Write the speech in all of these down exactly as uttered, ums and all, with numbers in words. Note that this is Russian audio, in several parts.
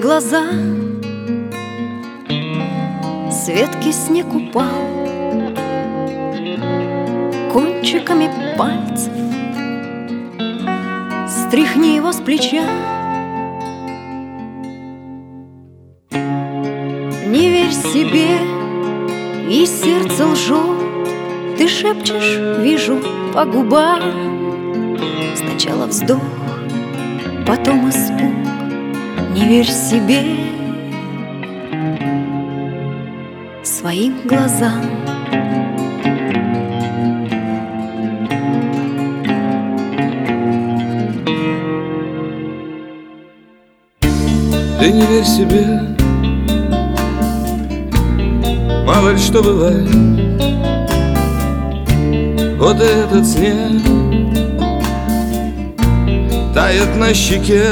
глаза, с ветки снег упал, кончиками пальцев стряхни его с плеча. Не верь себе, и сердце лжет. Ты шепчешь, вижу по губам. Сначала вздох, потом испуг. Не верь себе, своим глазам. Ты не верь себе, мало ли что бывает. Вот и этот снег тает на щеке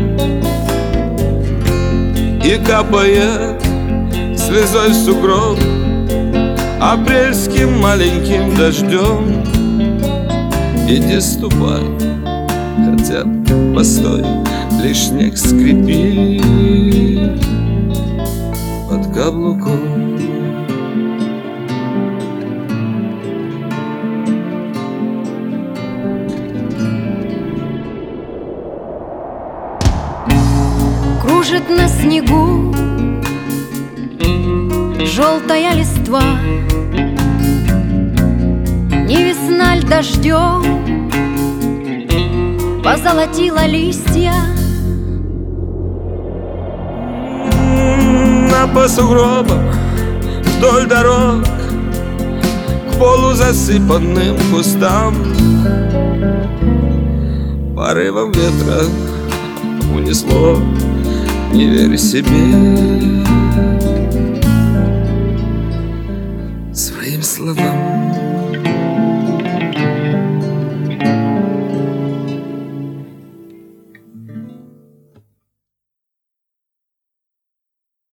и капает слезой в сугроб апрельским маленьким дождем. Иди ступай, хотя постой, лишь снег скрипит под каблуком. Кружит на снегу желтая листва, не весна ль дождем позолотила листья. А по сугробам вдоль дорог к полузасыпанным кустам порывом ветра унесло. Не верь себе,